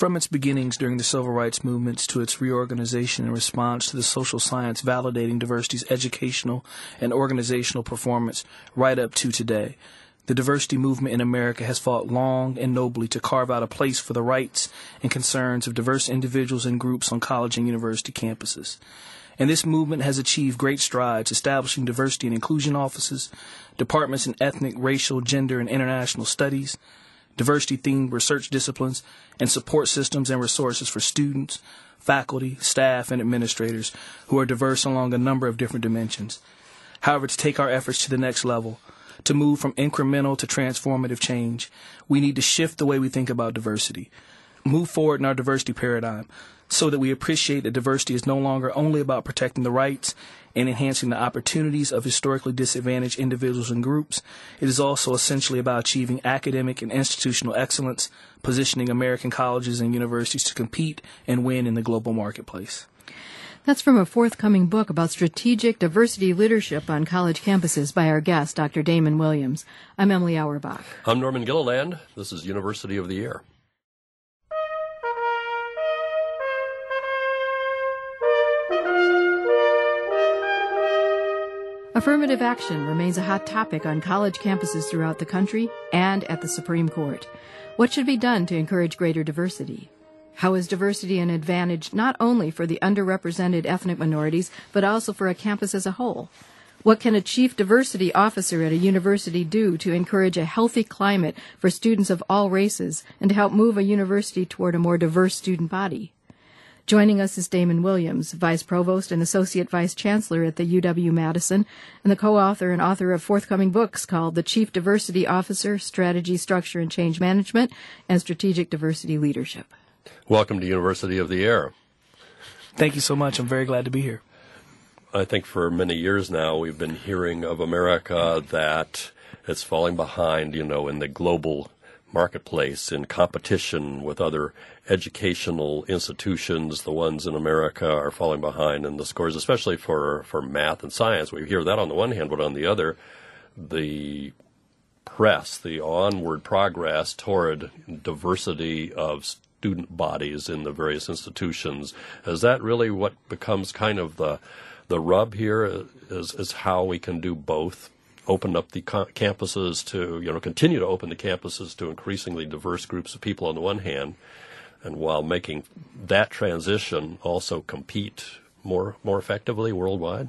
From its beginnings during the civil rights movements to its reorganization in response to the social science validating diversity's educational and organizational performance right up to today, the diversity movement in America has fought long and nobly to carve out a place for the rights and concerns of diverse individuals and groups on college and university campuses. And this movement has achieved great strides establishing diversity and inclusion offices, departments in ethnic, racial, gender, and international studies, diversity-themed research disciplines, and support systems and resources for students, faculty, staff, and administrators who are diverse along a number of different dimensions. However, to take our efforts to the next level, to move from incremental to transformative change, we need to shift the way we think about diversity, move forward in our diversity paradigm so that we appreciate that diversity is no longer only about protecting the rights and enhancing the opportunities of historically disadvantaged individuals and groups. It is also essentially about achieving academic and institutional excellence, positioning American colleges and universities to compete and win in the global marketplace. That's from a forthcoming book about strategic diversity leadership on college campuses by our guest, Dr. Damon Williams. I'm Emily Auerbach. I'm Norman Gilliland. This is University of the Year. Affirmative action remains a hot topic on college campuses throughout the country and at the Supreme Court. What should be done to encourage greater diversity? How is diversity an advantage not only for the underrepresented ethnic minorities, but also for a campus as a whole? What can a chief diversity officer at a university do to encourage a healthy climate for students of all races and to help move a university toward a more diverse student body? Joining us is Damon Williams, Vice Provost and Associate Vice Chancellor at the UW-Madison, and the co-author and author of forthcoming books called The Chief Diversity Officer, Strategy, Structure, and Change Management, and Strategic Diversity Leadership. Welcome to University of the Year. Thank you so much. I'm very glad to be here. I think for many years now we've been hearing of America that it's falling behind, in the global marketplace in competition with other educational institutions. The ones in America are falling behind in the scores, especially for math and science. We hear that on the one hand, but on the other, the press, the onward progress toward diversity of student bodies in the various institutions, is that really what becomes kind of the rub here, is how we can do both? Open up the campuses to, continue to open the campuses to increasingly diverse groups of people on the one hand, and while making that transition also compete more effectively worldwide?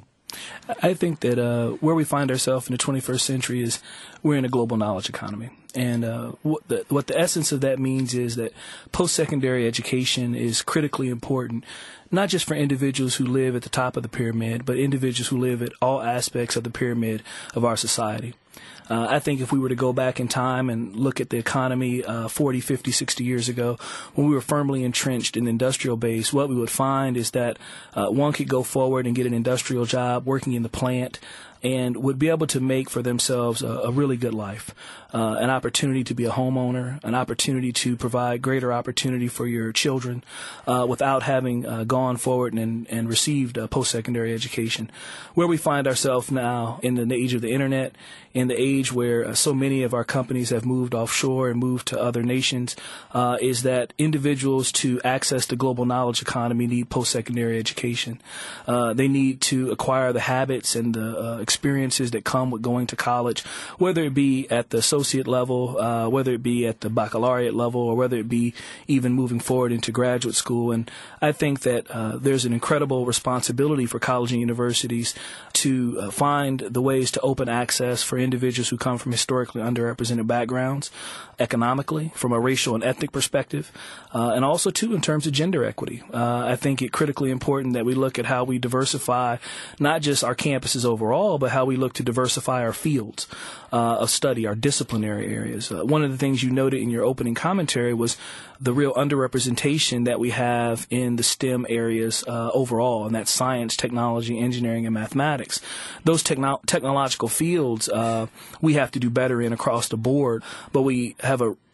I think that where we find ourselves in the 21st century is we're in a global knowledge economy. And what the essence of that means is that post-secondary education is critically important, not just for individuals who live at the top of the pyramid, but individuals who live at all aspects of the pyramid of our society. I think if we were to go back in time and look at the economy 40, 50, 60 years ago, when we were firmly entrenched in the industrial base, what we would find is that one could go forward and get an industrial job working in the plant and would be able to make for themselves a really good life, an opportunity to be a homeowner, an opportunity to provide greater opportunity for your children without having gone forward and received a post-secondary education. Where we find ourselves now in the age of the Internet, in the age where so many of our companies have moved offshore and moved to other nations, is that individuals to access the global knowledge economy need post-secondary education. They need to acquire the habits and the experiences that come with going to college, whether it be at the associate level, whether it be at the baccalaureate level, or whether it be even moving forward into graduate school. And I think that there's an incredible responsibility for college and universities to find the ways to open access for individuals who come from historically underrepresented backgrounds, economically, from a racial and ethnic perspective, and also, too, in terms of gender equity. I think it's critically important that we look at how we diversify not just our campuses overall, but how we look to diversify our fields of study, our disciplinary areas. One of the things you noted in your opening commentary was the real underrepresentation that we have in the STEM areas overall, and that's science, technology, engineering, and mathematics. Those technological fields we have to do better in across the board, but we have a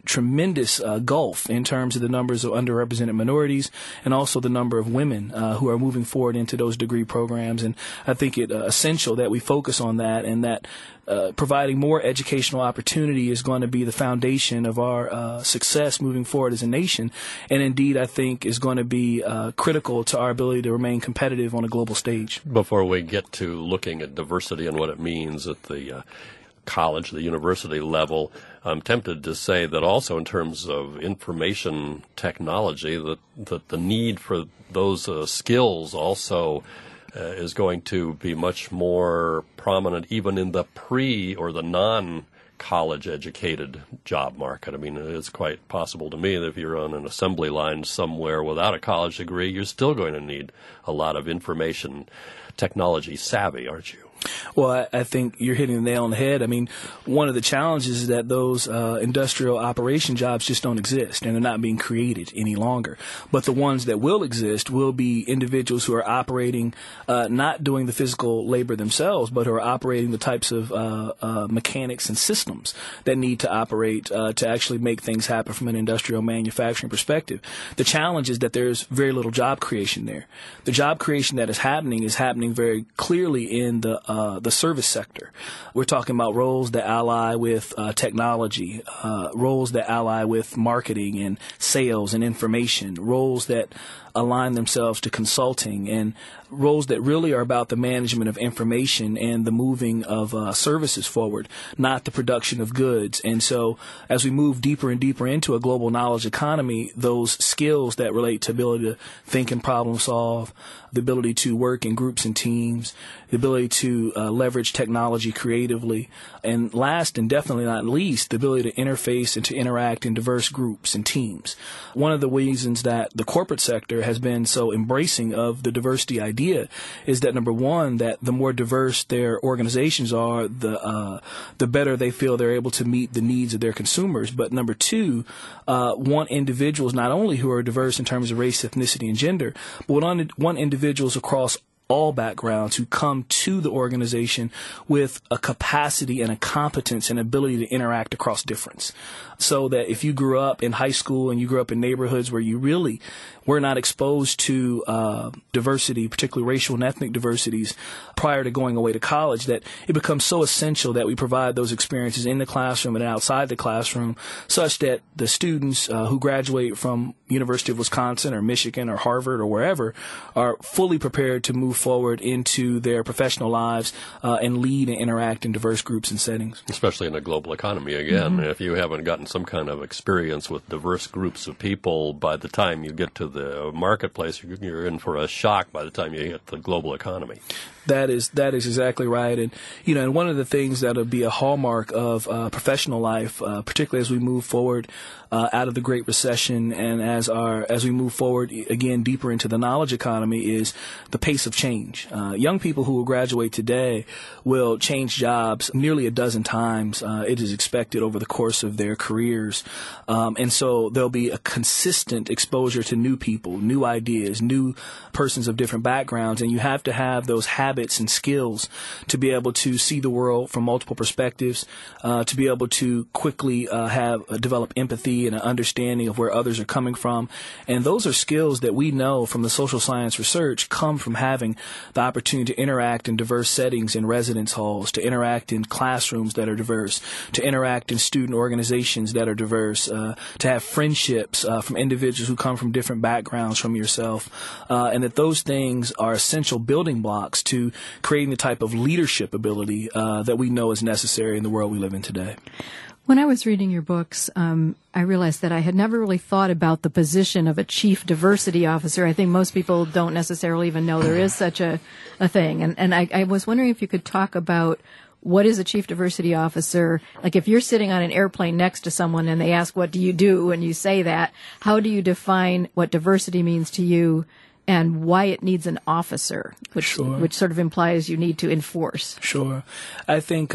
tremendous gulf in terms of the numbers of underrepresented minorities and also the number of women who are moving forward into those degree programs. And I think it's essential that we focus on that, and that providing more educational opportunity is going to be the foundation of our success moving forward as a nation, and indeed I think is going to be critical to our ability to remain competitive on a global stage. Before we get to looking at diversity and what it means at the college, the university level, I'm tempted to say that also in terms of information technology, that the need for those skills also is going to be much more prominent even in the or the non-college educated job market. I mean, it's quite possible to me that if you're on an assembly line somewhere without a college degree, you're still going to need a lot of information technology savvy, aren't you? Well, I think you're hitting the nail on the head. I mean, one of the challenges is that those industrial operation jobs just don't exist, and they're not being created any longer. But the ones that will exist will be individuals who are operating, not doing the physical labor themselves, but who are operating the types of mechanics and systems that need to operate to actually make things happen from an industrial manufacturing perspective. The challenge is that there's very little job creation there. The job creation that is happening very clearly in the service sector. We're talking about roles that ally with technology, roles that ally with marketing and sales and information, roles that align themselves to consulting, and roles that really are about the management of information and the moving of services forward, not the production of goods. And so as we move deeper and deeper into a global knowledge economy, those skills that relate to ability to think and problem solve, the ability to work in groups and teams, the ability to leverage technology creatively, and last and definitely not least, the ability to interface and to interact in diverse groups and teams. One of the reasons that the corporate sector has been so embracing of the diversity idea is that, number one, that the more diverse their organizations are, the better they feel they're able to meet the needs of their consumers. But number two, want individuals not only who are diverse in terms of race, ethnicity, and gender, but want individuals across all backgrounds who come to the organization with a capacity and a competence and ability to interact across difference. So that if you grew up in high school and you grew up in neighborhoods where you really were not exposed to diversity, particularly racial and ethnic diversities, prior to going away to college, that it becomes so essential that we provide those experiences in the classroom and outside the classroom, such that the students who graduate from University of Wisconsin or Michigan or Harvard or wherever are fully prepared to move forward into their professional lives and lead and interact in diverse groups and settings. Especially in a global economy, again. Mm-hmm. If you haven't gotten some kind of experience with diverse groups of people, by the time you get to the marketplace, you're in for a shock by the time you hit the global economy. That is exactly right. And, and one of the things that'll be a hallmark of professional life, particularly as we move forward out of the Great Recession and as we move forward again deeper into the knowledge economy, is the pace of change. Young people who will graduate today will change jobs nearly a dozen times. It is expected over the course of their careers. And so there'll be a consistent exposure to new people, new ideas, new persons of different backgrounds, and you have to have those habits and skills to be able to see the world from multiple perspectives, to be able to quickly develop empathy and an understanding of where others are coming from. And those are skills that we know from the social science research come from having the opportunity to interact in diverse settings in residence halls, to interact in classrooms that are diverse, to interact in student organizations that are diverse, to have friendships from individuals who come from different backgrounds from yourself, and that those things are essential building blocks to creating the type of leadership ability that we know is necessary in the world we live in today. When I was reading your books, I realized that I had never really thought about the position of a chief diversity officer. I think most people don't necessarily even know there is such a thing. And I was wondering if you could talk about what is a chief diversity officer? Like if you're sitting on an airplane next to someone and they ask, what do you do? And you say that, how do you define what diversity means to you and why it needs an officer, which sort of implies you need to enforce? Sure. I think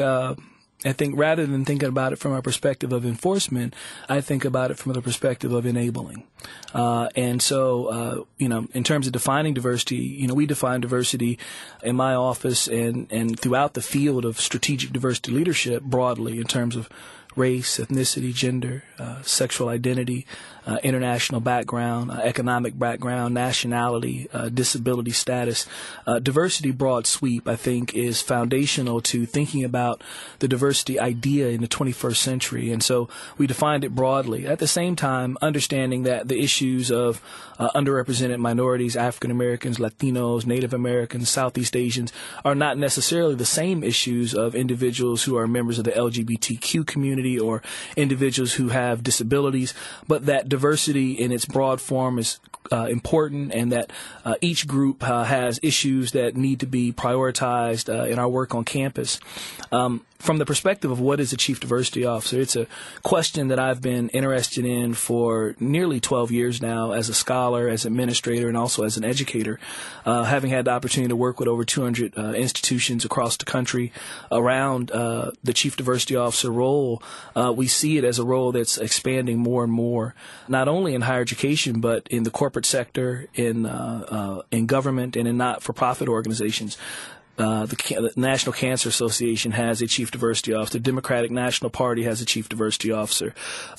rather than thinking about it from a perspective of enforcement, I think about it from the perspective of enabling. And so, in terms of defining diversity, we define diversity in my office and throughout the field of strategic diversity leadership broadly in terms of race, ethnicity, gender, sexual identity, international background, economic background, nationality, disability status. Diversity broad sweep, I think, is foundational to thinking about the diversity idea in the 21st century. And so we defined it broadly. At the same time, understanding that the issues of underrepresented minorities, African Americans, Latinos, Native Americans, Southeast Asians are not necessarily the same issues of individuals who are members of the LGBTQ community or individuals who have disabilities, but that diversity in its broad form is important, and that each group has issues that need to be prioritized in our work on campus. From the perspective of what is a Chief Diversity Officer, it's a question that I've been interested in for nearly 12 years now as a scholar, as an administrator, and also as an educator, having had the opportunity to work with over 200 institutions across the country around the Chief Diversity Officer role. We see it as a role that's expanding more and more, not only in higher education, but in the corporate sector, in government, and in not-for-profit organizations. The National Cancer Association has a Chief Diversity Officer. Democratic National Party has a Chief Diversity Officer.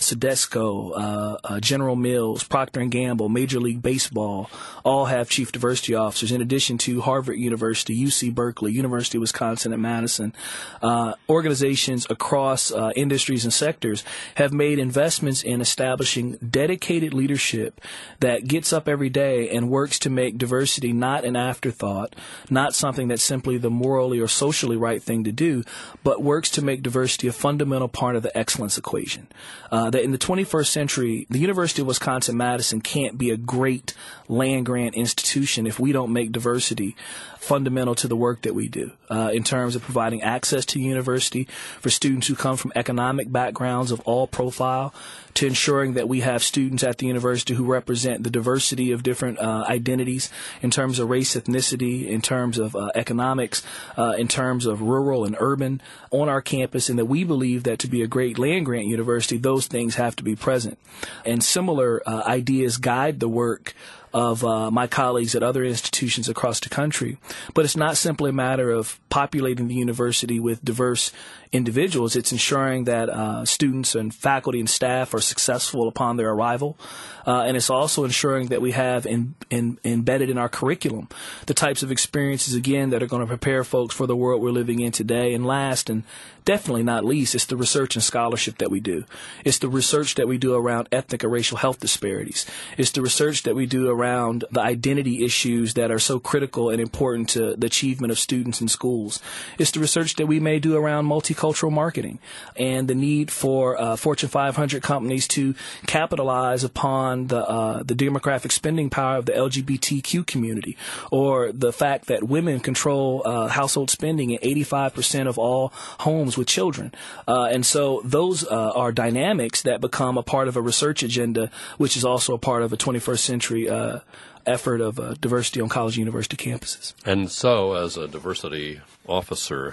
Sodexo, General Mills, Procter & Gamble, Major League Baseball all have Chief Diversity Officers, in addition to Harvard University, UC Berkeley, University of Wisconsin at Madison. Organizations across industries and sectors have made investments in establishing dedicated leadership that gets up every day and works to make diversity not an afterthought, not something that's simply the morally or socially right thing to do, but works to make diversity a fundamental part of the excellence equation. That in the 21st century, the University of Wisconsin-Madison can't be a great land-grant institution if we don't make diversity fundamental to the work that we do, in terms of providing access to the university for students who come from economic backgrounds of all profile, to ensuring that we have students at the university who represent the diversity of different identities in terms of race, ethnicity, in terms of economics, in terms of rural and urban on our campus, and that we believe that to be a great land-grant university, those things have to be present. And similar ideas guide the work of my colleagues at other institutions across the country. But it's not simply a matter of populating the university with diverse individuals. It's ensuring that students and faculty and staff are successful upon their arrival. And it's also ensuring that we have embedded in our curriculum the types of experiences, again, that are going to prepare folks for the world we're living in today. And last, and definitely not least, it's the research and scholarship that we do. It's the research that we do around ethnic or racial health disparities. It's the research that we do around the identity issues that are so critical and important to the achievement of students in schools. It's the research that we may do around multicultural marketing and the need for Fortune 500 companies to capitalize upon the demographic spending power of the LGBTQ community, or the fact that women control household spending in 85% of all homes with children. And so those are dynamics that become a part of a research agenda, which is also a part of a 21st century effort of diversity on college and university campuses. And so, as a diversity officer,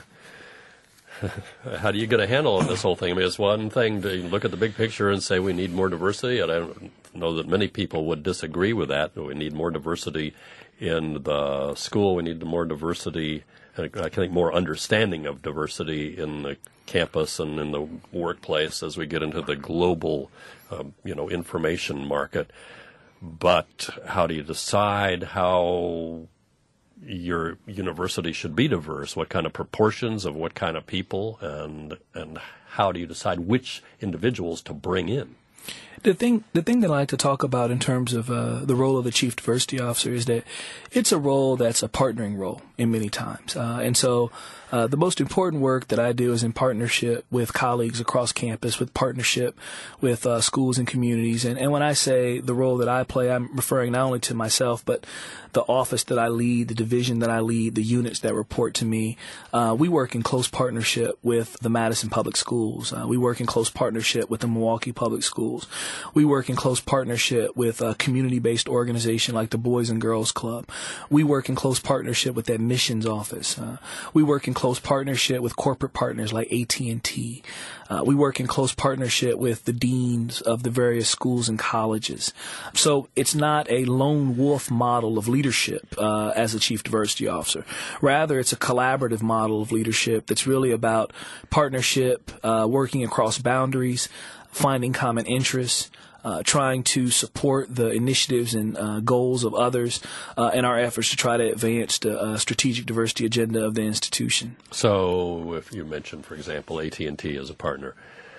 how do you get a handle on this whole thing? I mean, it's one thing to look at the big picture and say we need more diversity, and I don't know that many people would disagree with that. We need more diversity in the school. We need more diversity, I think more understanding of diversity in the campus and in the workplace as we get into the global, information market. But how do you decide how your university should be diverse? What kind of proportions of what kind of people, and how do you decide which individuals to bring in? The thing that I like to talk about in terms of the role of the Chief Diversity Officer is that it's a role that's a partnering role in many times. And so the most important work that I do is in partnership with colleagues across campus, with partnership with schools and communities. And when I say the role that I play, I'm referring not only to myself, but the office that I lead, the division that I lead, the units that report to me. We work in close partnership with the Madison Public Schools. We work in close partnership with the Milwaukee Public Schools. We work in close partnership with a community-based organization like the Boys and Girls Club. We work in close partnership with that missions office. We work in close partnership with corporate partners like AT&T. We work in close partnership with the deans of the various schools and colleges. So it's not a lone wolf model of leadership as a chief diversity officer. Rather, it's a collaborative model of leadership that's really about partnership, working across boundaries, finding common interests, trying to support the initiatives and goals of others in our efforts to try to advance the strategic diversity agenda of the institution. So if you mentioned, for example, AT&T as a partner,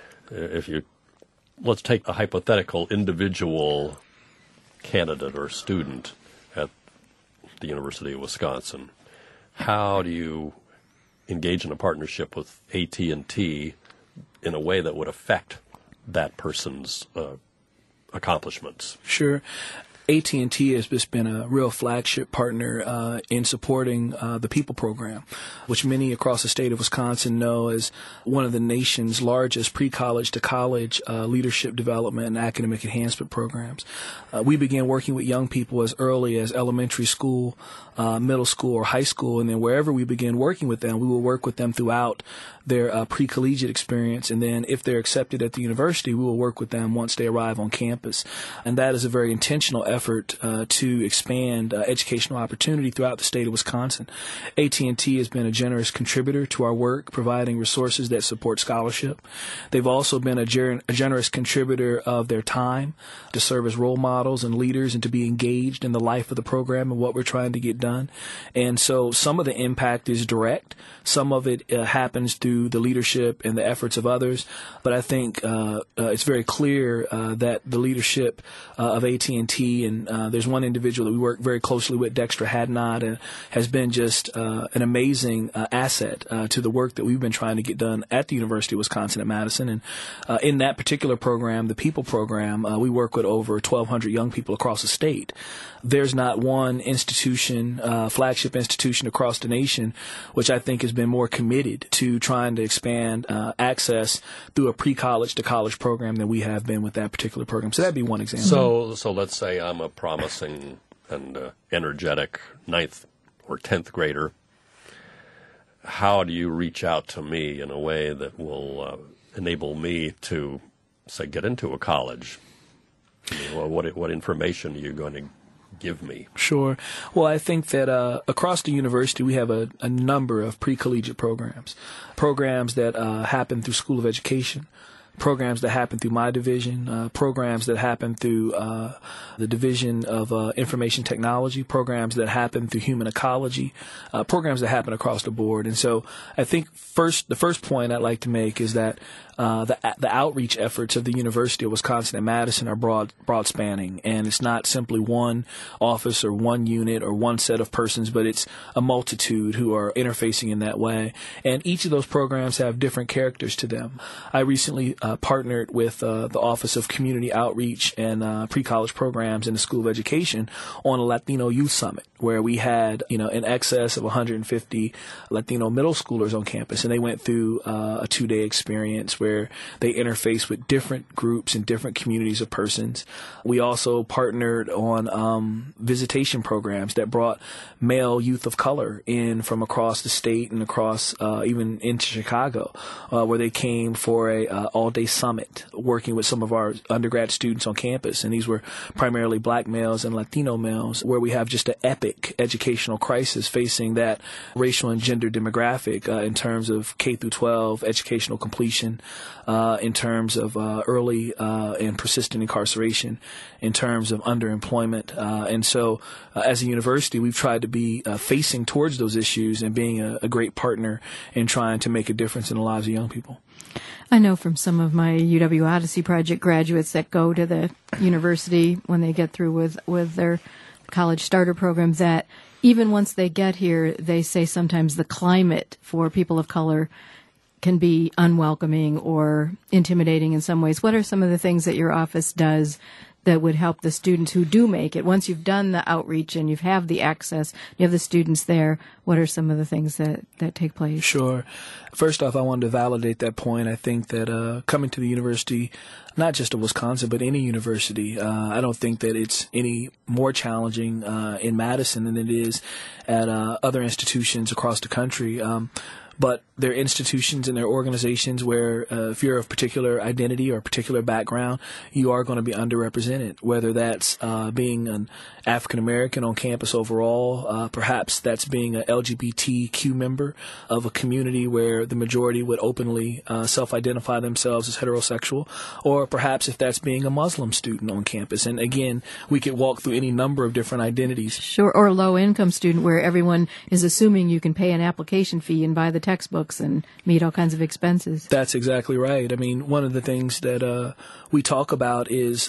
let's take a hypothetical individual candidate or student at the University of Wisconsin. How do you engage in a partnership with AT&T in a way that would affect that person's accomplishments? Sure. AT&T has just been a real flagship partner in supporting the People Program, which many across the state of Wisconsin know as one of the nation's largest pre-college to college leadership development and academic enhancement programs. We began working with young people as early as elementary school, middle school, or high school, and then wherever we begin working with them, we will work with them throughout their pre-collegiate experience, and then if they're accepted at the university, we will work with them once they arrive on campus. And that is a very intentional effort to expand educational opportunity throughout the state of Wisconsin. AT&T has been a generous contributor to our work, providing resources that support scholarship. They've also been a generous contributor of their time to serve as role models and leaders and to be engaged in the life of the program and what we're trying to get done. And so some of the impact is direct. Some of it happens through the leadership and the efforts of others. But I think it's very clear that the leadership of AT&T, and there's one individual that we work very closely with, Dexter Hadnot, has been just an amazing asset to the work that we've been trying to get done at the University of Wisconsin at Madison. And in that particular program, the People Program, we work with over 1,200 young people across the state. There's not one institution, flagship institution across the nation, which I think has been more committed to trying to expand access through a pre-college to college program than we have been with that particular program. So that'd be one example. So let's say I'm a promising and energetic 9th or 10th grader. How do you reach out to me in a way that will enable me to, say, get into a college? What information are you going to give me? Sure. Well, I think that across the university we have a number of pre-collegiate programs that happen through School of Education, programs that happen through my division, programs that happen through the Division of Information Technology, programs that happen through Human Ecology, programs that happen across the board. And so I think the first point I'd like to make is that the outreach efforts of the University of Wisconsin at Madison are broad spanning, and it's not simply one office or one unit or one set of persons, but it's a multitude who are interfacing in that way. And each of those programs have different characters to them. I recently partnered with the Office of Community Outreach and Pre-College Programs in the School of Education on a Latino Youth Summit, where we had in excess of 150 Latino middle schoolers on campus, and they went through a 2-day experience where they interface with different groups and different communities of persons. We also partnered on visitation programs that brought male youth of color in from across the state and across even into Chicago, where they came for a all-day summit working with some of our undergrad students on campus. And these were primarily black males and Latino males, where we have just an epic educational crisis facing that racial and gender demographic in terms of K through 12 educational completion, in terms of early and persistent incarceration, in terms of underemployment. And so as a university, we've tried to be facing towards those issues and being a great partner in trying to make a difference in the lives of young people. I know from some of my UW Odyssey Project graduates that go to the university when they get through with their college starter programs that even once they get here, they say sometimes the climate for people of color can be unwelcoming or intimidating in some ways. What are some of the things that your office does that would help the students who do make it? Once you've done the outreach and you have the access, you have the students there, what are some of the things that take place? Sure. First off, I wanted to validate that point. I think that coming to the university, not just of Wisconsin, but any university, I don't think that it's any more challenging in Madison than it is at other institutions across the country. But they're institutions and they're organizations where if you're of particular identity or particular background, you are going to be underrepresented, whether that's being an African American on campus overall, perhaps that's being an LGBTQ member of a community where the majority would openly self-identify themselves as heterosexual, or perhaps if that's being a Muslim student on campus. And again, we could walk through any number of different identities. Sure, or a low-income student where everyone is assuming you can pay an application fee and buy the textbooks and meet all kinds of expenses. That's exactly right. I mean, one of the things that we talk about is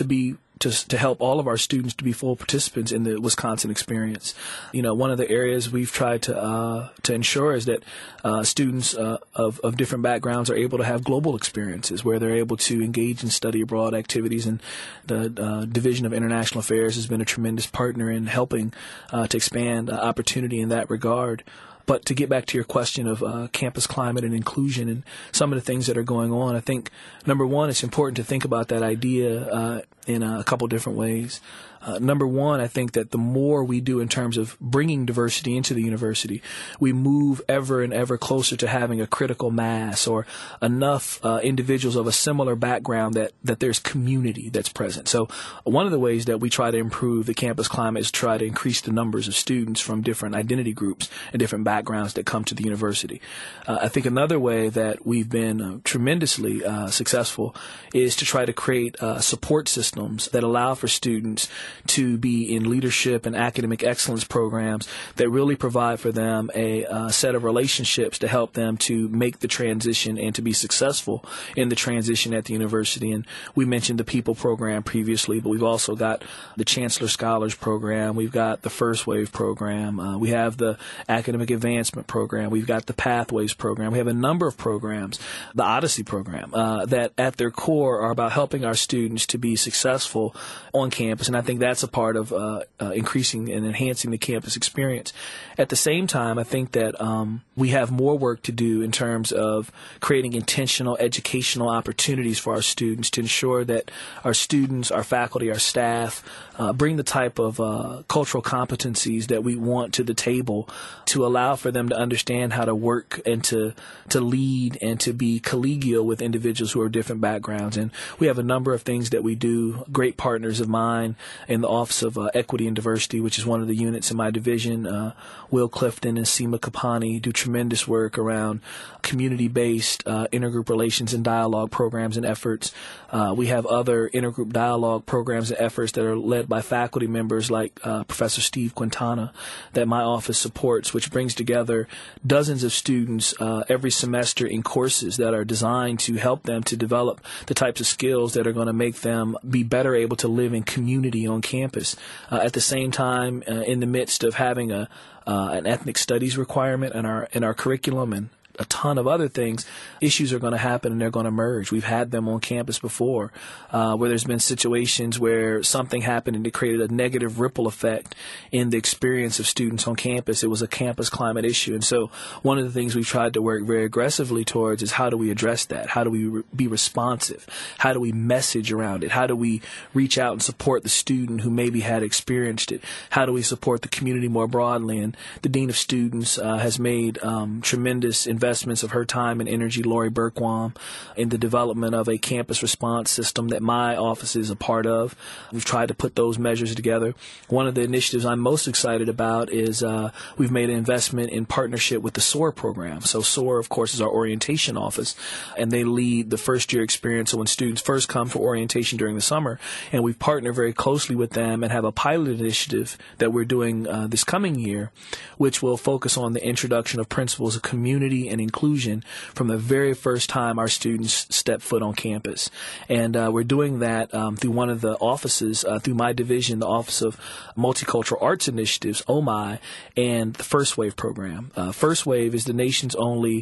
to help all of our students to be full participants in the Wisconsin experience. You know, one of the areas we've tried to ensure is that students of different backgrounds are able to have global experiences where they're able to engage in study abroad activities, and the Division of International Affairs has been a tremendous partner in helping to expand opportunity in that regard. But to get back to your question of campus climate and inclusion and some of the things that are going on, I think, number one, it's important to think about that idea in a couple different ways. Number one, I think that the more we do in terms of bringing diversity into the university, we move ever and ever closer to having a critical mass or enough individuals of a similar background that there's community that's present. So one of the ways that we try to improve the campus climate is try to increase the numbers of students from different identity groups and different backgrounds that come to the university. I think another way that we've been tremendously successful is to try to create support systems that allow for students to be in leadership and academic excellence programs that really provide for them a set of relationships to help them to make the transition and to be successful in the transition at the university. And we mentioned the People program previously, but we've also got the Chancellor Scholars program. We've got the First Wave program. We have the Academic Advancement program. We've got the Pathways program. We have a number of programs, the Odyssey program, that at their core are about helping our students to be successful on campus. And I think that's a part of increasing and enhancing the campus experience. At the same time, I think that we have more work to do in terms of creating intentional educational opportunities for our students to ensure that our students, our faculty, our staff bring the type of cultural competencies that we want to the table to allow for them to understand how to work and to lead and to be collegial with individuals who are different backgrounds. And we have a number of things that we do. Great partners of mine in the Office of Equity and Diversity, which is one of the units in my division, Will Clifton and Seema Kapani do tremendous work around community-based intergroup relations and dialogue programs and efforts. We have other intergroup dialogue programs and efforts that are led by faculty members like Professor Steve Quintana that my office supports, which brings together dozens of students every semester in courses that are designed to help them to develop the types of skills that are going to make them be better able to live in community on campus. At the same time, in the midst of having an ethnic studies requirement in our curriculum and a ton of other things, issues are going to happen and they're going to merge. We've had them on campus before where there's been situations where something happened and it created a negative ripple effect in the experience of students on campus. It was a campus climate issue. And so one of the things we've tried to work very aggressively towards is how do we address that? How do we be responsive? How do we message around it? How do we reach out and support the student who maybe had experienced it? How do we support the community more broadly? And the Dean of Students has made tremendous investments of her time and energy, Lori Berkwam, in the development of a campus response system that my office is a part of. We've tried to put those measures together. One of the initiatives I'm most excited about is we've made an investment in partnership with the SOAR program. So SOAR, of course, is our orientation office, and they lead the first-year experience. So when students first come for orientation during the summer, and we've partnered very closely with them and have a pilot initiative that we're doing this coming year, which will focus on the introduction of principles of community and inclusion from the very first time our students step foot on campus. And we're doing that through one of the offices, through my division, the Office of Multicultural Arts Initiatives, OMI, and the First Wave program. First Wave is the nation's only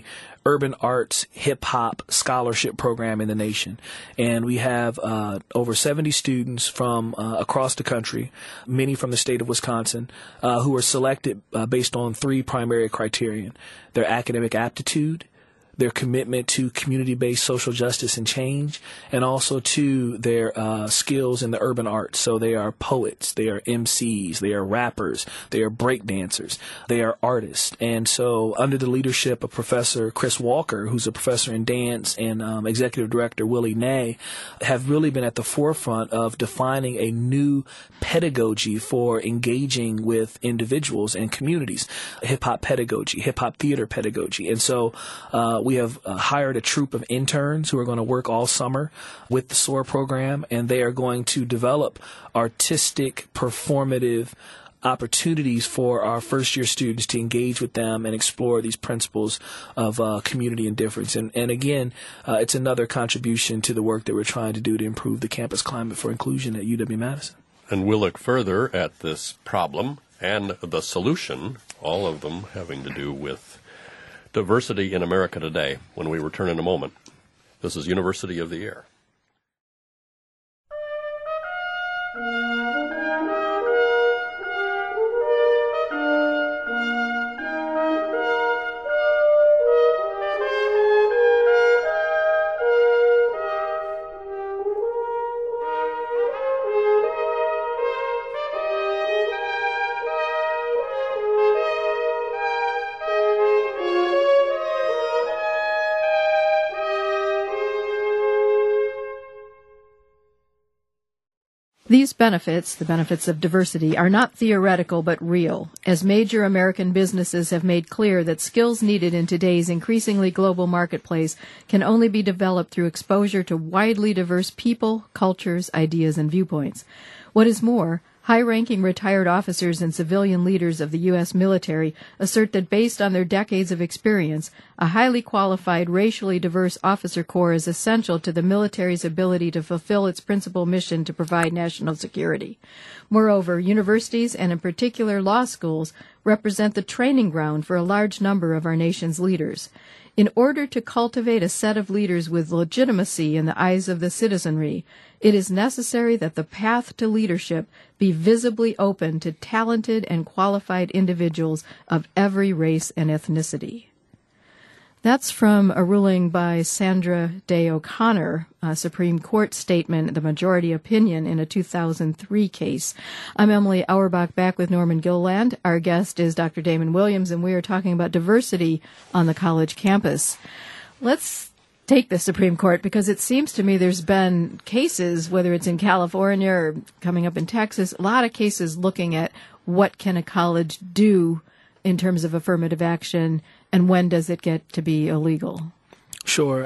urban arts hip hop scholarship program in the nation. And we have over 70 students from across the country, many from the state of Wisconsin, who are selected based on three primary criteria: their academic aptitude, their commitment to community-based social justice and change, and also to their skills in the urban arts. So they are poets, they are MCs, they are rappers, they are breakdancers, they are artists. And so under the leadership of Professor Chris Walker, who's a professor in dance, and Executive Director Willie Nay, have really been at the forefront of defining a new pedagogy for engaging with individuals and communities, hip-hop pedagogy, hip-hop theater pedagogy. And so we have hired a troupe of interns who are going to work all summer with the SOAR program, and they are going to develop artistic, performative opportunities for our first-year students to engage with them and explore these principles of community and difference. And again, it's another contribution to the work that we're trying to do to improve the campus climate for inclusion at UW-Madison. And we'll look further at this problem and the solution, all of them having to do with diversity in America today, when we return in a moment. This is University of the Air. These benefits, the benefits of diversity, are not theoretical but real, as major American businesses have made clear that skills needed in today's increasingly global marketplace can only be developed through exposure to widely diverse people, cultures, ideas, and viewpoints. What is more, high-ranking retired officers and civilian leaders of the U.S. military assert that based on their decades of experience, a highly qualified, racially diverse officer corps is essential to the military's ability to fulfill its principal mission to provide national security. Moreover, universities, and in particular law schools, represent the training ground for a large number of our nation's leaders. In order to cultivate a set of leaders with legitimacy in the eyes of the citizenry, it is necessary that the path to leadership be visibly open to talented and qualified individuals of every race and ethnicity. That's from a ruling by Sandra Day O'Connor, a Supreme Court statement, the majority opinion in a 2003 case. I'm Emily Auerbach, back with Norman Gilland. Our guest is Dr. Damon Williams, and we are talking about diversity on the college campus. Let's take the Supreme Court, because it seems to me there's been cases, whether it's in California or coming up in Texas, a lot of cases looking at what can a college do in terms of affirmative action, and when does it get to be illegal? Sure.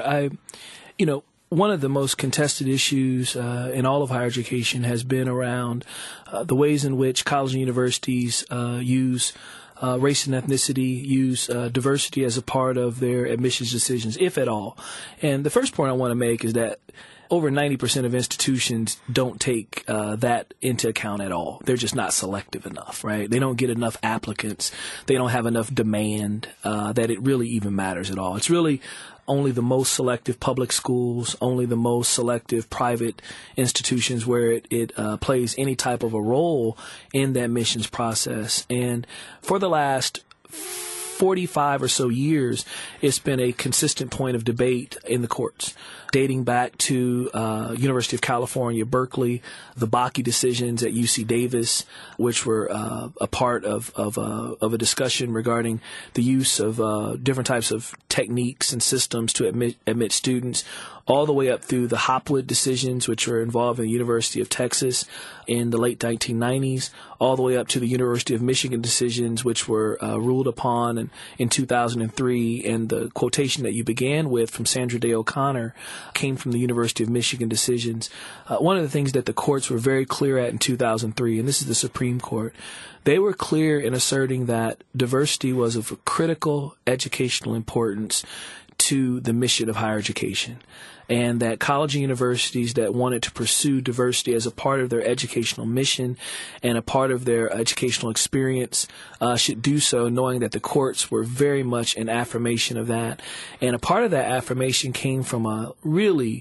One of the most contested issues in all of higher education has been around the ways in which colleges and universities use race and ethnicity, use diversity as a part of their admissions decisions, if at all. And the first point I want to make is that over 90% of institutions don't take that into account at all. They're just not selective enough, right? They don't get enough applicants. They don't have enough demand that it really even matters at all. It's really only the most selective public schools, only the most selective private institutions where it plays any type of a role in that admissions process. And for the last 45 or so years, it's been a consistent point of debate in the courts, dating back to University of California, Berkeley, the Bakke decisions at UC Davis, which were a part of a discussion regarding the use of different types of techniques and systems to admit students, all the way up through the Hopwood decisions, which were involved in the University of Texas in the late 1990s, all the way up to the University of Michigan decisions, which were ruled upon in 2003. And the quotation that you began with from Sandra Day O'Connor came from the University of Michigan decisions. One of the things that the courts were very clear at in 2003, and this is the Supreme Court, they were clear in asserting that diversity was of critical educational importance to the mission of higher education, and that college and universities that wanted to pursue diversity as a part of their educational mission and a part of their educational experience should do so, knowing that the courts were very much an affirmation of that. And a part of that affirmation came from a really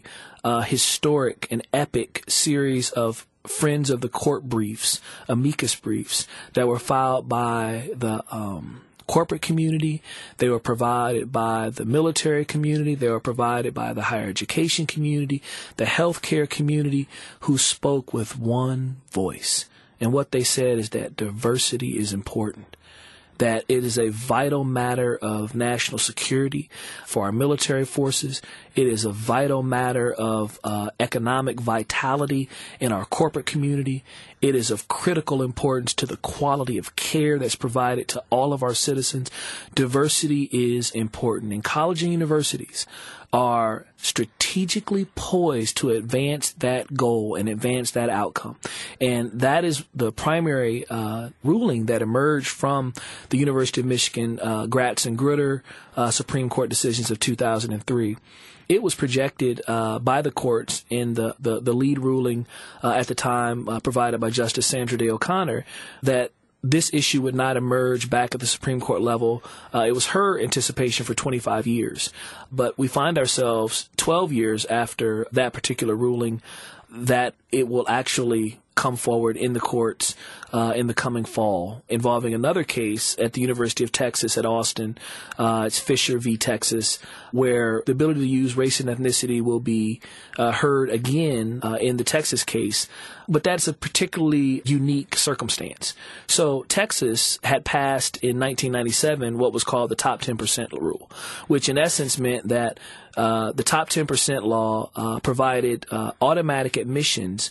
historic and epic series of Friends of the Court briefs, amicus briefs, that were filed by the corporate community. They were provided by the military community. They were provided by the higher education community, the healthcare community, who spoke with one voice. And what they said is that diversity is important, that it is a vital matter of national security for our military forces. It is a vital matter of economic vitality in our corporate community. It is of critical importance to the quality of care that's provided to all of our citizens. Diversity is important, and college and universities are strategically poised to advance that goal and advance that outcome. And that is the primary ruling that emerged from the University of Michigan Gratz and Grutter Supreme Court decisions of 2003. It was projected by the courts in the lead ruling at the time provided by Justice Sandra Day O'Connor that this issue would not emerge back at the Supreme Court level. It was her anticipation for 25 years. But we find ourselves 12 years after that particular ruling that it will actually come forward in the courts in the coming fall, involving another case at the University of Texas at Austin. It's Fisher v. Texas, where the ability to use race and ethnicity will be heard again in the Texas case. But that's a particularly unique circumstance. So Texas had passed in 1997 what was called the top 10% rule, which in essence meant that the top 10% law provided automatic admissions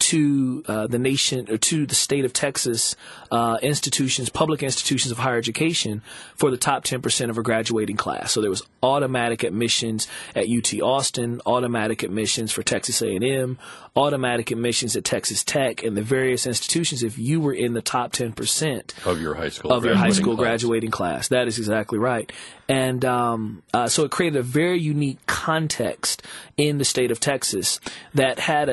to the nation, or to the state of Texas institutions, public institutions of higher education, for the top 10% of a graduating class. So there was automatic admissions at UT Austin, automatic admissions for Texas A&M, automatic admissions at Texas Tech, and the various institutions if you were in the top 10% of your high school graduating class. That is exactly right. And so it created a very unique context in the state of Texas that had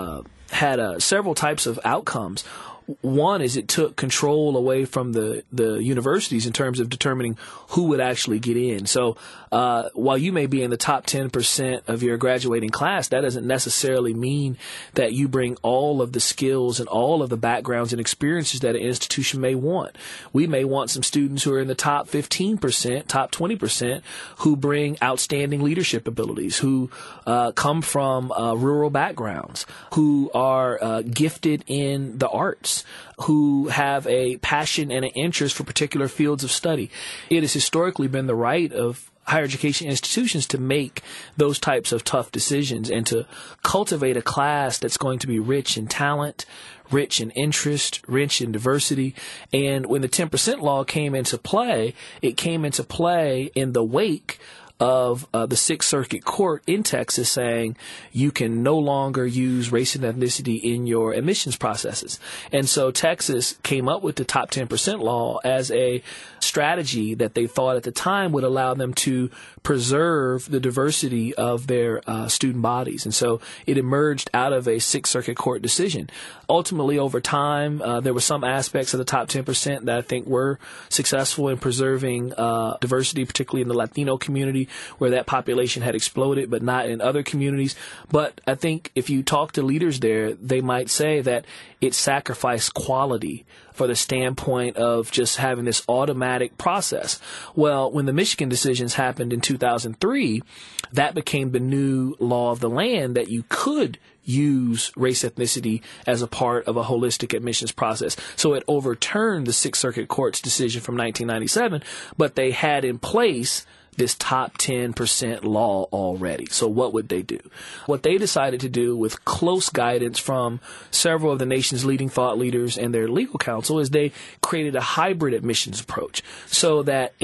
several types of outcomes. One is it took control away from the universities in terms of determining who would actually get in. So while you may be in the top 10% of your graduating class, that doesn't necessarily mean that you bring all of the skills and all of the backgrounds and experiences that an institution may want. We may want some students who are in the top 15%, top 20%, who bring outstanding leadership abilities, who come from rural backgrounds, who are gifted in the arts, who have a passion and an interest for particular fields of study. It has historically been the right of higher education institutions to make those types of tough decisions and to cultivate a class that's going to be rich in talent, rich in interest, rich in diversity. And when the 10% law came into play, it came into play in the wake of the Sixth Circuit Court in Texas saying you can no longer use race and ethnicity in your admissions processes. And so Texas came up with the top 10% law as a strategy that they thought at the time would allow them to preserve the diversity of their student bodies. And so it emerged out of a Sixth Circuit Court decision. Ultimately, over time, there were some aspects of the top 10% that I think were successful in preserving diversity, particularly in the Latino community, where that population had exploded, but not in other communities. But I think if you talk to leaders there, they might say that it sacrificed quality for the standpoint of just having this automatic process. Well, when the Michigan decisions happened in 2003, that became the new law of the land that you could use race ethnicity as a part of a holistic admissions process. So it overturned the Sixth Circuit Court's decision from 1997, but they had in place this top 10% law already. So what would they do? What they decided to do, with close guidance from several of the nation's leading thought leaders and their legal counsel, is they created a hybrid admissions approach so that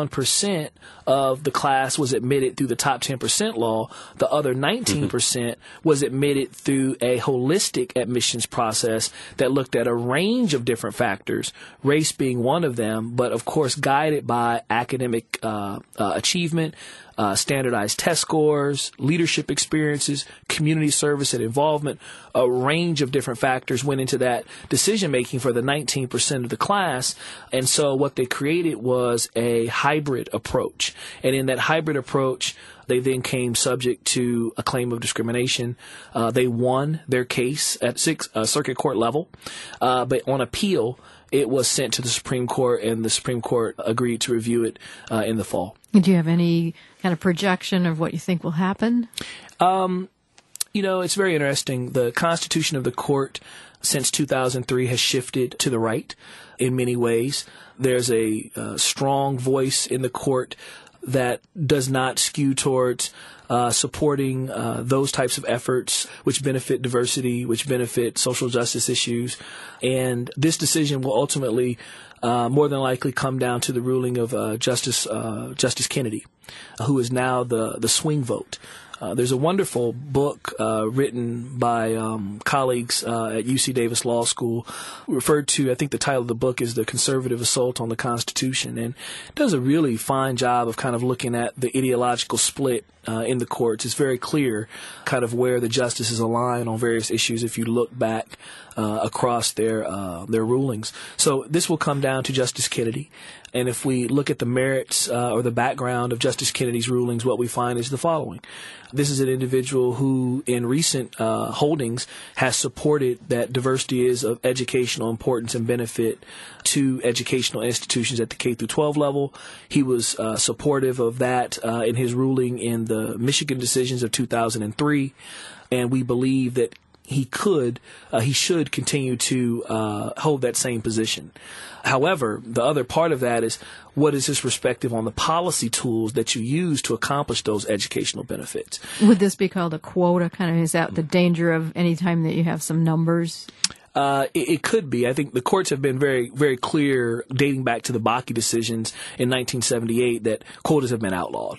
81% of the class was admitted through the top 10% law. The other 19% was admitted through a holistic admissions process that looked at a range of different factors, race being one of them, but of course guided by academic achievement achievement, standardized test scores, leadership experiences, community service and involvement. A range of different factors went into that decision making for the 19% of the class. And so what they created was a hybrid approach. And in that hybrid approach, they then came subject to a claim of discrimination. They won their case at circuit court level, but on appeal, it was sent to the Supreme Court, and the Supreme Court agreed to review it in the fall. Do you have any kind of projection of what you think will happen? It's very interesting. The constitution of the court since 2003 has shifted to the right in many ways. There's a strong voice in the court that does not skew towards supporting those types of efforts which benefit diversity, which benefit social justice issues. And this decision will ultimately more than likely come down to the ruling of Justice Kennedy, who is now the swing vote. There's a wonderful book written by colleagues at UC Davis Law School referred to, I think the title of the book is The Conservative Assault on the Constitution, and does a really fine job of kind of looking at the ideological split in the courts. It's very clear kind of where the justices align on various issues if you look back across their rulings. So this will come down to Justice Kennedy. And if we look at the merits or the background of Justice Kennedy's rulings, what we find is the following. This is an individual who, in recent holdings, has supported that diversity is of educational importance and benefit to educational institutions at the K through 12 level. He was supportive of that in his ruling in the Michigan decisions of 2003, and we believe that he should continue to hold that same position. However, the other part of that is, what is his perspective on the policy tools that you use to accomplish those educational benefits? Would this be called a quota? Kind of, is that the danger of any time that you have some numbers? It could be. I think the courts have been very, very clear, dating back to the Bakke decisions in 1978, that quotas have been outlawed.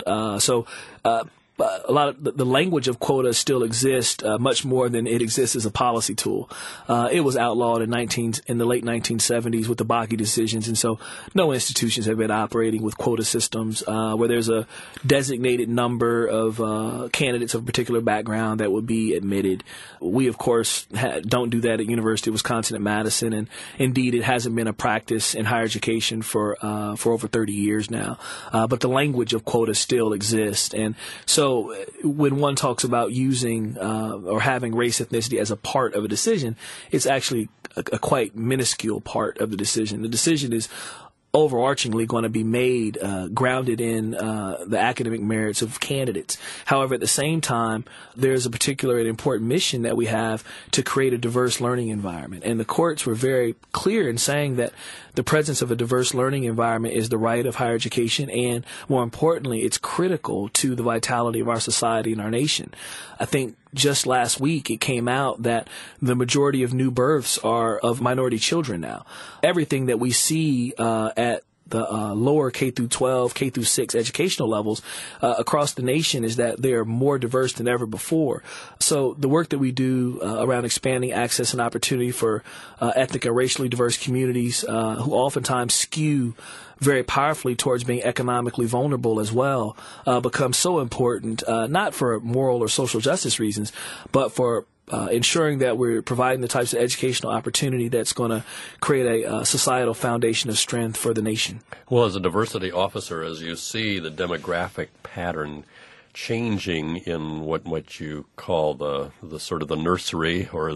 A lot of the language of quotas still exists much more than it exists as a policy tool. It was outlawed in the late 1970s with the Bakke decisions, and so no institutions have been operating with quota systems where there's a designated number of candidates of a particular background that would be admitted. We, of course, don't do that at University of Wisconsin at Madison, and indeed it hasn't been a practice in higher education for over 30 years now. But the language of quotas still exists, and so when one talks about using or having race ethnicity as a part of a decision, it's actually a quite minuscule part of the decision. The decision is overarchingly going to be made grounded in the academic merits of candidates. However, at the same time, there's a particular and important mission that we have to create a diverse learning environment. And the courts were very clear in saying that the presence of a diverse learning environment is the right of higher education, and more importantly, it's critical to the vitality of our society and our nation. I think just last week it came out that the majority of new births are of minority children now. Everything that we see at the lower K through 12, K through 6 educational levels across the nation is that they are more diverse than ever before. So the work that we do around expanding access and opportunity for ethnic and racially diverse communities who oftentimes skew very powerfully towards being economically vulnerable as well becomes so important, not for moral or social justice reasons, but for ensuring that we're providing the types of educational opportunity that's going to create a societal foundation of strength for the nation. Well, as a diversity officer, as you see the demographic pattern changing in what you call the sort of the nursery or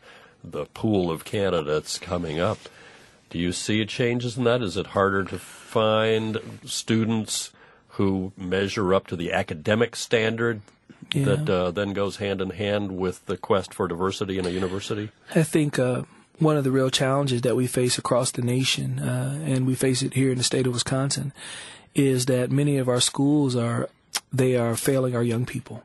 the pool of candidates coming up, do you see changes in that? Is it harder to find students who measure up to the academic standard that then goes hand in hand with the quest for diversity in a university? I think one of the real challenges that we face across the nation, and we face it here in the state of Wisconsin, is that many of our schools are failing our young people.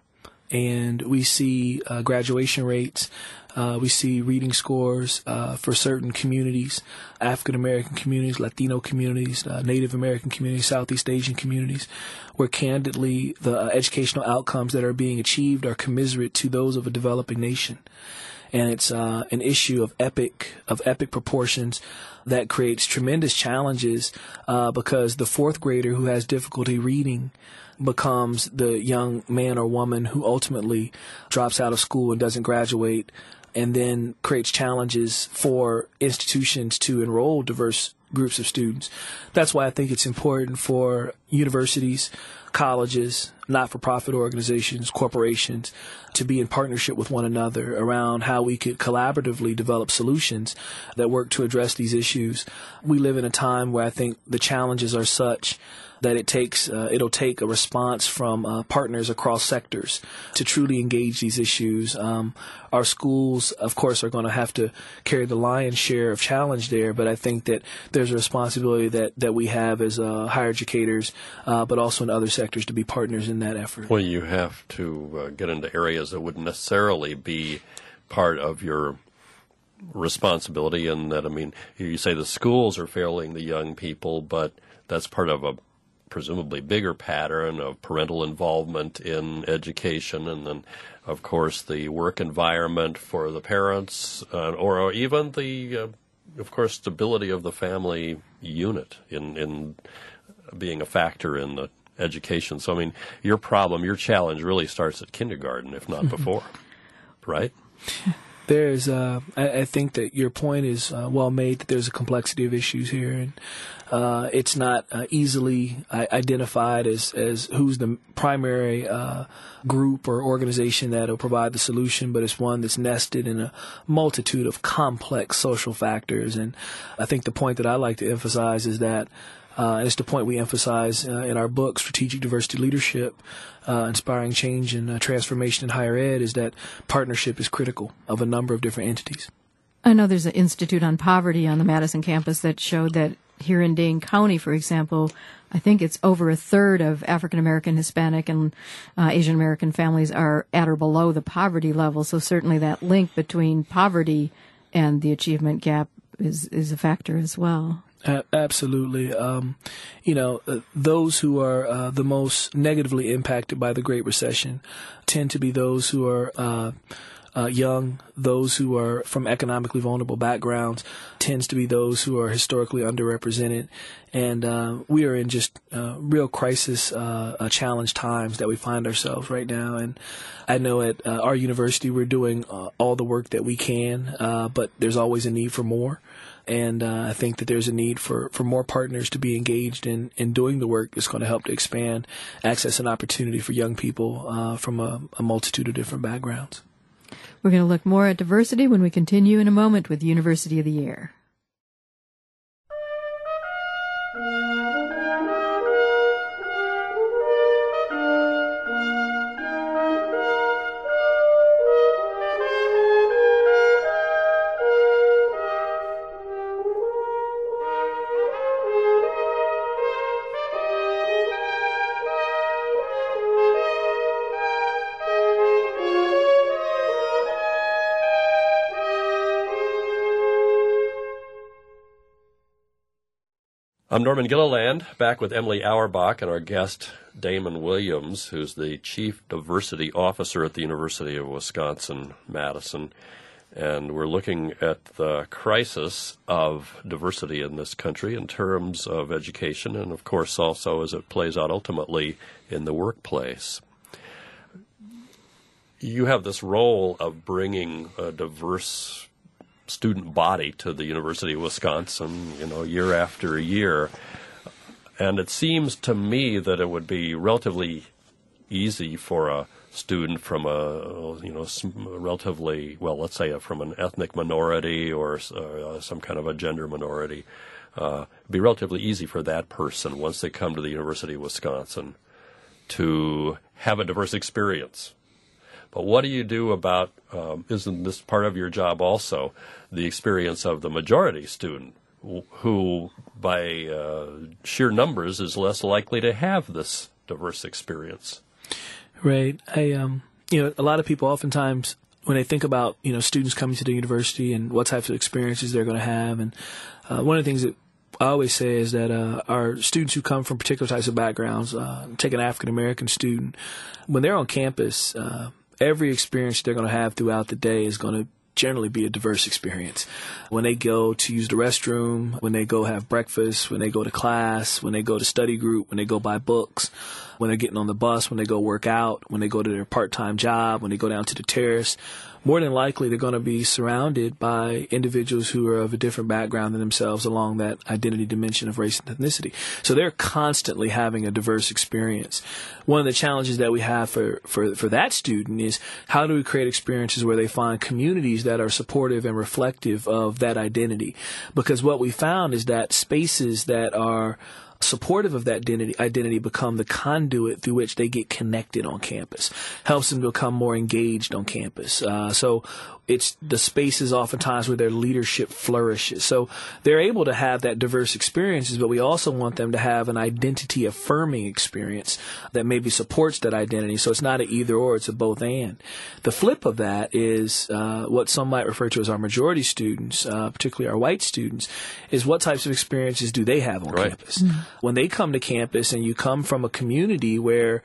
and we see graduation rates. We see reading scores for certain communities, African American communities, Latino communities, Native American communities, Southeast Asian communities, where candidly the educational outcomes that are being achieved are commiserate to those of a developing nation. And it's an issue of epic proportions that creates tremendous challenges because the fourth grader who has difficulty reading becomes the young man or woman who ultimately drops out of school and doesn't graduate, and then creates challenges for institutions to enroll diverse groups of students. That's why I think it's important for universities, colleges, not-for-profit organizations, corporations to be in partnership with one another around how we could collaboratively develop solutions that work to address these issues. We live in a time where I think the challenges are such that it'll take a response from partners across sectors to truly engage these issues. Our schools, of course, are going to have to carry the lion's share of challenge there, but I think that there's a responsibility that we have as higher educators, but also in other sectors to be partners in that effort. Well, you have to get into areas that wouldn't necessarily be part of your responsibility, and that, I mean, you say the schools are failing the young people, but that's part of a presumably bigger pattern of parental involvement in education, and then, of course, the work environment for the parents, or even the, of course, stability of the family unit in being a factor in the education. So, I mean, your challenge really starts at kindergarten, if not before, right? There's, I think that your point is well made, that there's a complexity of issues here, and it's not easily identified as who's the primary group or organization that will provide the solution, but it's one that's nested in a multitude of complex social factors. And I think the point that I like to emphasize is that, and it's the point we emphasize in our book, Strategic Diversity Leadership, Inspiring Change and Transformation in Higher Ed, is that partnership is critical of a number of different entities. I know there's an Institute on Poverty on the Madison campus that showed that here in Dane County, for example, I think it's over a third of African American, Hispanic, and Asian American families are at or below the poverty level. So certainly that link between poverty and the achievement gap is a factor as well. Absolutely. Those who are the most negatively impacted by the Great Recession tend to be those who are young. Those who are from economically vulnerable backgrounds tends to be those who are historically underrepresented. And we are in just real crisis, challenge times that we find ourselves right now. And I know at our university we're doing all the work that we can, but there's always a need for more. And I think that there's a need for more partners to be engaged in doing the work that's going to help to expand access and opportunity for young people from a multitude of different backgrounds. We're going to look more at diversity when we continue in a moment with University of the Year. I'm Norman Gilliland, back with Emily Auerbach and our guest, Damon Williams, who's the Chief Diversity Officer at the University of Wisconsin-Madison. And we're looking at the crisis of diversity in this country in terms of education and, of course, also as it plays out ultimately in the workplace. You have this role of bringing a diverse student body to the University of Wisconsin, year after year. And it seems to me that it would be relatively easy for a student from relatively, let's say from an ethnic minority or some kind of a gender minority, it'd be relatively easy for that person, once they come to the University of Wisconsin, to have a diverse experience. But what do you do about, isn't this part of your job also, the experience of the majority student who, by sheer numbers, is less likely to have this diverse experience? Right. A lot of people oftentimes, when they think about, students coming to the university and what types of experiences they're going to have, and one of the things that I always say is that our students who come from particular types of backgrounds, take an African American student, when they're on campus, every experience they're going to have throughout the day is going to generally be a diverse experience. When they go to use the restroom, when they go have breakfast, when they go to class, when they go to study group, when they go buy books, when they're getting on the bus, when they go work out, when they go to their part-time job, when they go down to the terrace, more than likely they're going to be surrounded by individuals who are of a different background than themselves along that identity dimension of race and ethnicity. So they're constantly having a diverse experience. One of the challenges that we have for that student is how do we create experiences where they find communities that are supportive and reflective of that identity? Because what we found is that spaces that are supportive of that identity become the conduit through which they get connected on campus, helps them become more engaged on campus. So it's the spaces oftentimes where their leadership flourishes. So they're able to have that diverse experiences, but we also want them to have an identity affirming experience that maybe supports that identity. So it's not an either or, it's a both and. The flip of that is what some might refer to as our majority students, particularly our white students, is what types of experiences do they have on campus? Mm-hmm. When they come to campus and you come from a community where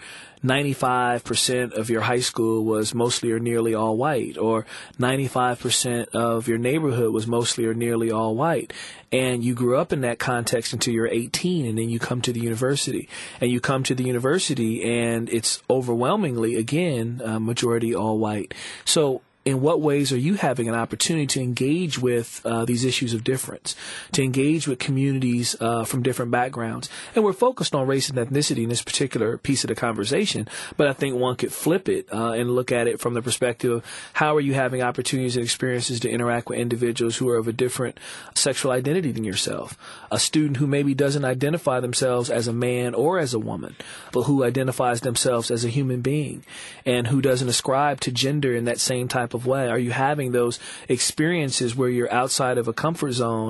95% of your high school was mostly or nearly all white, or 95% of your neighborhood was mostly or nearly all white, and you grew up in that context until you're 18, and then you come to the university. And you come to the university, and it's overwhelmingly, again, majority all white. So in what ways are you having an opportunity to engage with these issues of difference, to engage with communities from different backgrounds? And we're focused on race and ethnicity in this particular piece of the conversation, but I think one could flip it and look at it from the perspective of how are you having opportunities and experiences to interact with individuals who are of a different sexual identity than yourself. A student who maybe doesn't identify themselves as a man or as a woman, but who identifies themselves as a human being and who doesn't ascribe to gender in that same type of way. Are you having those experiences where you're outside of a comfort zone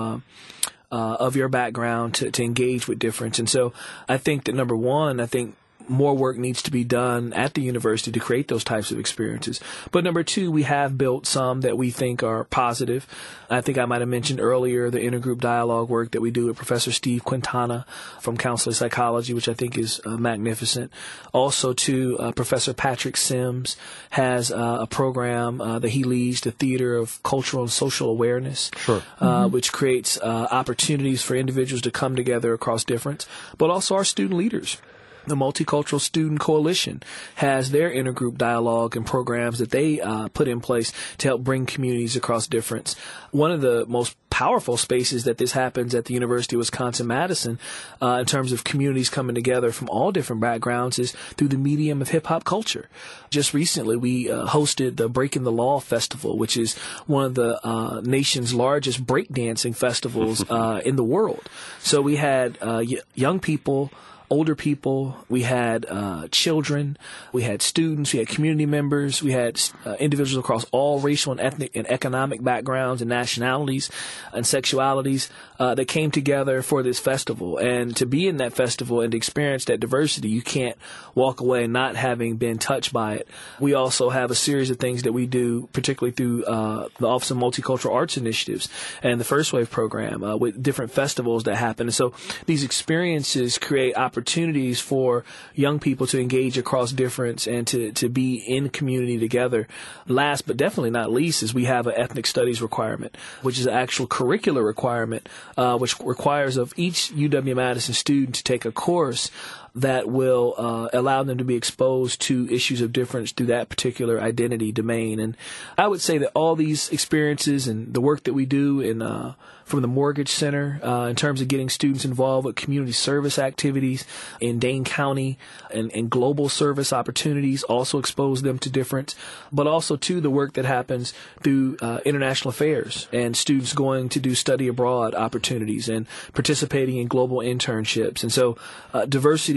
of your background to engage with difference? And so I think that number one, more work needs to be done at the university to create those types of experiences. But number two, we have built some that we think are positive. I think I might have mentioned earlier the intergroup dialogue work that we do with Professor Steve Quintana from Counseling Psychology, which I think is magnificent. Also, Professor Patrick Sims has a program that he leads, the Theater of Cultural and Social Awareness, which creates opportunities for individuals to come together across difference, but also our student leaders. The Multicultural Student Coalition has their intergroup dialogue and programs that they put in place to help bring communities across difference. One of the most powerful spaces that this happens at the University of Wisconsin-Madison in terms of communities coming together from all different backgrounds is through the medium of hip-hop culture. Just recently, we hosted the Breaking the Law Festival, which is one of the nation's largest breakdancing festivals in the world. So we had young people, older people, we had children, we had students, we had community members, we had individuals across all racial and ethnic and economic backgrounds and nationalities and sexualities that came together for this festival. And to be in that festival and to experience that diversity, you can't walk away not having been touched by it. We also have a series of things that we do, particularly through the Office of Multicultural Arts Initiatives and the First Wave program with different festivals that happen. And so these experiences create opportunities for young people to engage across difference and to be in community together. Last but definitely not least is we have an ethnic studies requirement, which is an actual curricular requirement, which requires of each UW-Madison student to take a course that will allow them to be exposed to issues of difference through that particular identity domain. And I would say that all these experiences and the work that we do from the Mortgage Center in terms of getting students involved with community service activities in Dane County and global service opportunities also expose them to difference, but also to the work that happens through international affairs and students going to do study abroad opportunities and participating in global internships. And so diversity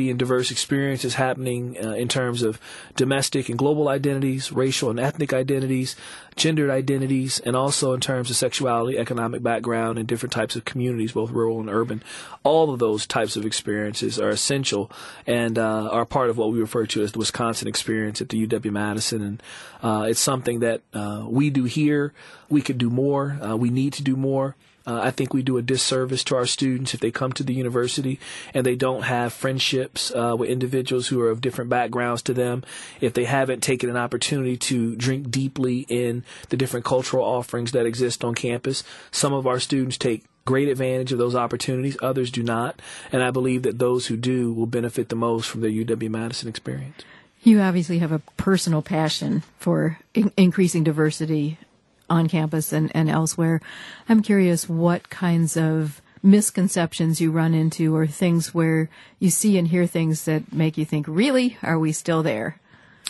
diversity and diverse experiences happening in terms of domestic and global identities, racial and ethnic identities, gendered identities, and also in terms of sexuality, economic background, and different types of communities, both rural and urban. All of those types of experiences are essential and are part of what we refer to as the Wisconsin experience at the UW-Madison. And it's something that we do here. We could do more. We need to do more. I think we do a disservice to our students if they come to the university and they don't have friendships with individuals who are of different backgrounds to them, if they haven't taken an opportunity to drink deeply in the different cultural offerings that exist on campus. Some of our students take great advantage of those opportunities, others do not, and I believe that those who do will benefit the most from their UW-Madison experience. You obviously have a personal passion for increasing diversity on campus and elsewhere. I'm curious what kinds of misconceptions you run into or things where you see and hear things that make you think, really, are we still there?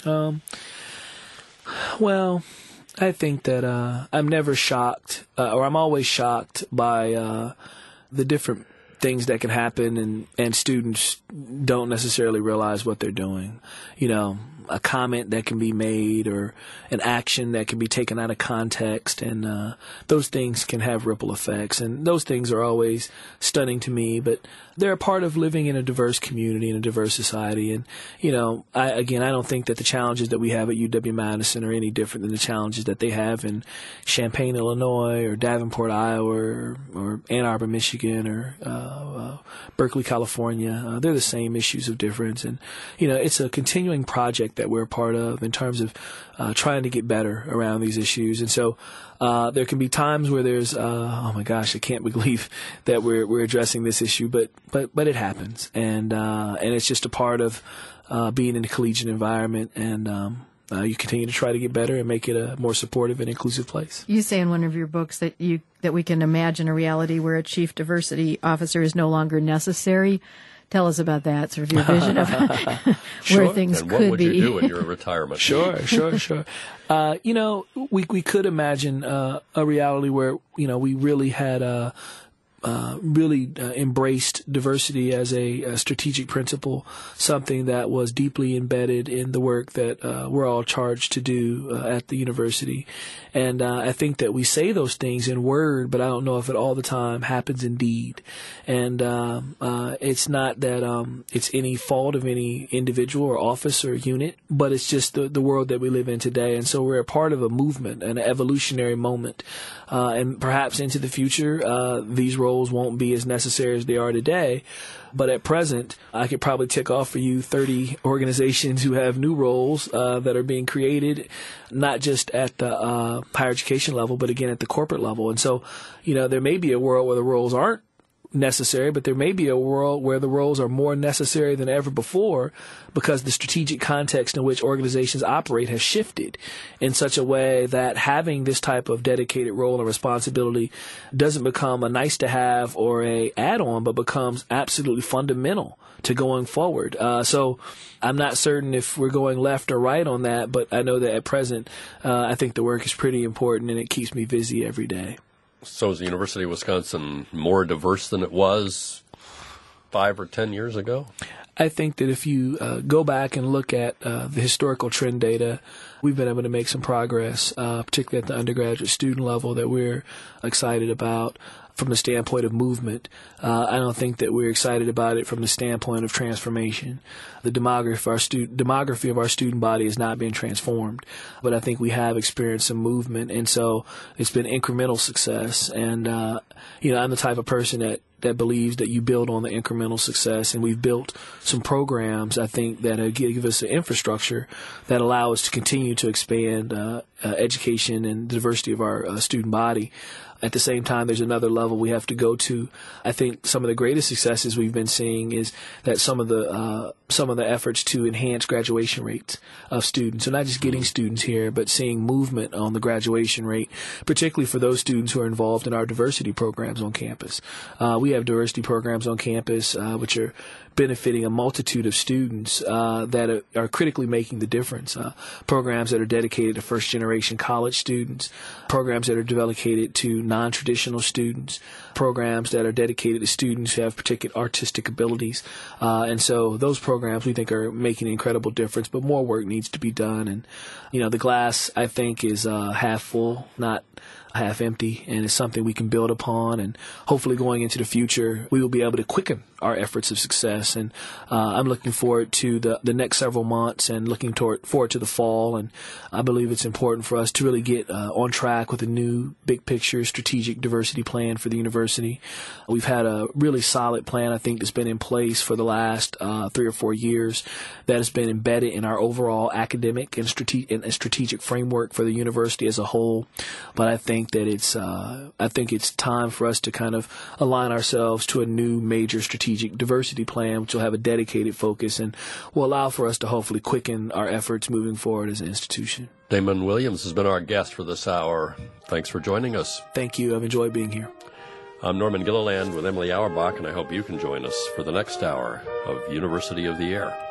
Well, I think that I'm never shocked, or I'm always shocked by the different things that can happen and students don't necessarily realize what they're doing. You know, a comment that can be made or an action that can be taken out of context, and those things can have ripple effects, and those things are always stunning to me, but they're a part of living in a diverse community and a diverse society. And, you know, I don't think that the challenges that we have at UW-Madison are any different than the challenges that they have in Champaign, Illinois, or Davenport, Iowa, or Ann Arbor, Michigan, or Berkeley, California. They're the same issues of difference. And, you know, it's a continuing project that we're a part of in terms of trying to get better around these issues. And so there can be times where there's, oh my gosh, I can't believe that we're addressing this issue, but it happens, and it's just a part of being in a collegiate environment, and you continue to try to get better and make it a more supportive and inclusive place. You say in one of your books that we can imagine a reality where a chief diversity officer is no longer necessary. Tell us about that, sort of your vision of where things could be. And what would you do in your retirement? Sure. You know, we could imagine a reality where, you know, we really had embraced diversity as a strategic principle, something that was deeply embedded in the work that we're all charged to do at the university. And I think that we say those things in word, but I don't know if it all the time happens in deed. And it's not that it's any fault of any individual or office or unit, but it's just the world that we live in today. And so we're a part of a movement, an evolutionary moment. And perhaps into the future, these roles won't be as necessary as they are today. But at present, I could probably tick off for you 30 organizations who have new roles that are being created, not just at the higher education level, but again at the corporate level. And so, you know, there may be a world where the roles aren't necessary, but there may be a world where the roles are more necessary than ever before because the strategic context in which organizations operate has shifted in such a way that having this type of dedicated role and responsibility doesn't become a nice to have or a add-on, but becomes absolutely fundamental to going forward. So I'm not certain if we're going left or right on that, but I know that at present, I think the work is pretty important and it keeps me busy every day. So is the University of Wisconsin more diverse than it was 5 or 10 years ago? I think that if you go back and look at the historical trend data, we've been able to make some progress, particularly at the undergraduate student level that we're excited about from the standpoint of movement. I don't think that we're excited about it from the standpoint of transformation. The demography of our student body has not been transformed, but I think we have experienced some movement, and so it's been incremental success. And you know, I'm the type of person that believes that you build on the incremental success, and we've built some programs, I think, that give us an infrastructure that allow us to continue to expand education and the diversity of our student body. At the same time, there's another level we have to go to. I think some of the greatest successes we've been seeing is that some of the some of the efforts to enhance graduation rates of students. So not just getting students here, but seeing movement on the graduation rate, particularly for those students who are involved in our diversity programs on campus. We have diversity programs on campus which are benefiting a multitude of students that are critically making the difference. Programs that are dedicated to first-generation college students, programs that are dedicated to non-traditional students, programs that are dedicated to students who have particular artistic abilities. And so those programs we think are making an incredible difference, but more work needs to be done. And, the glass, I think, is half full, not half empty, and it's something we can build upon, and hopefully going into the future we will be able to quicken our efforts of success. And I'm looking forward to the next several months and looking forward to the fall, and I believe it's important for us to really get on track with a new big picture strategic diversity plan for the university. We've had a really solid plan, I think, that's been in place for the last 3 or 4 years that has been embedded in our overall academic and strategic framework for the university as a whole. But I think that it's time for us to kind of align ourselves to a new major strategic diversity plan, which will have a dedicated focus and will allow for us to hopefully quicken our efforts moving forward as an institution. Damon Williams has been our guest for this hour. Thanks for joining us. Thank you. I've enjoyed being here. I'm Norman Gilliland with Emily Auerbach, and I hope you can join us for the next hour of University of the Air.